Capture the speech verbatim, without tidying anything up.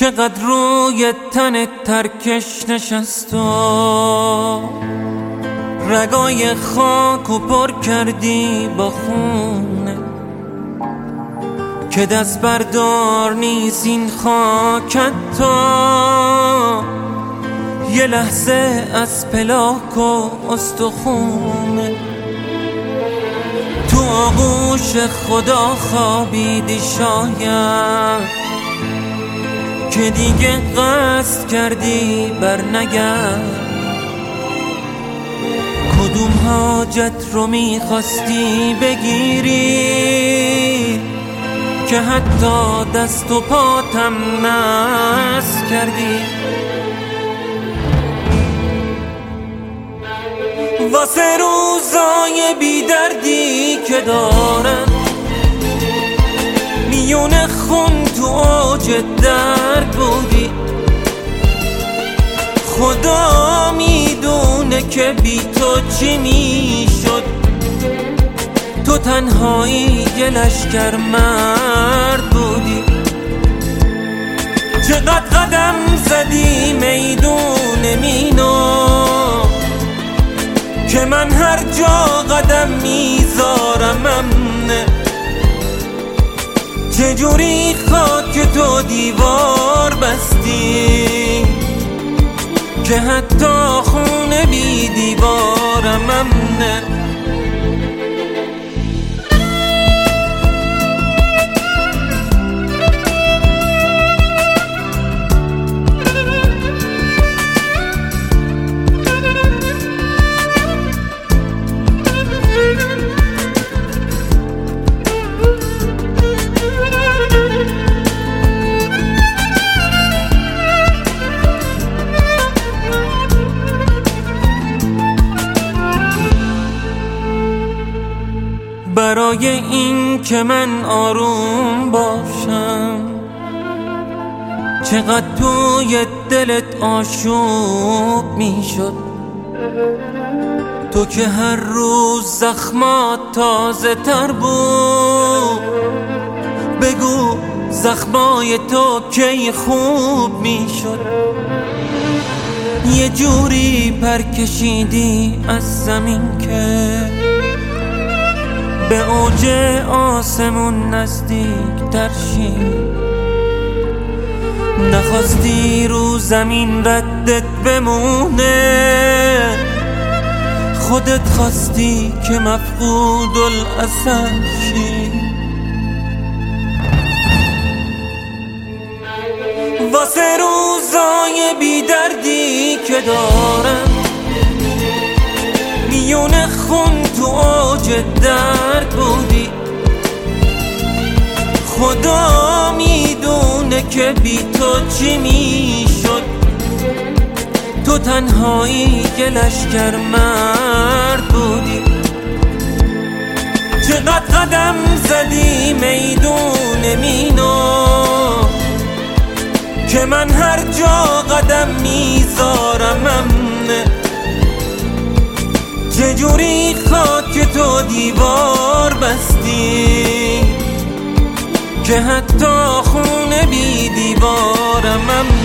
چقدر روی تن ترکش نشست و رگای خاک و پر کردی با خونه که دست بردار نیست این خاکت تا یه لحظه از پلاک و استخونه. تو آغوش خدا خوابیدی شاید که دیگه قصد کردی بر نگرد. کدوم حاجت رو میخواستی بگیری که حتی دست و پاتم نس کردی. واسه روزای بی دردی که دارم میون خون تو اوج درد بودی. خدا میدونه که بی تو چی میشد. تو تنهایی یه لشکر مرد بودی. چقدر قدم زدی میدون مینو که من هر جا قدم میذارم امنه. چجوری خاک تو دیوار بستی که حتی خونه بی دیوارم امنه. برای این که من آروم باشم چقدر توی دلت آشوب میشد. تو که هر روز زخمات تازه تر بود. بگو زخمای تو کی خوب میشد. یه جوری پر کشیدی از زمین که به اوج آسمون نزدیک تر شی. نخواستی رو زمین ردت بمونه. خودت خواستی که مفقود الاثر شی. واسه روزای بی دردی که دارم میون خون تو اوج درد بودی. خدا میدونه که بی تو چی میشد. تو تنهایی یه لشکر مرد بودی. چقدر قدم زدی میدون مینو که من هر جا قدم میذارم امنه. چجوری خاک تو دیوار بستی که حتی خونه بی دیوارم امنه.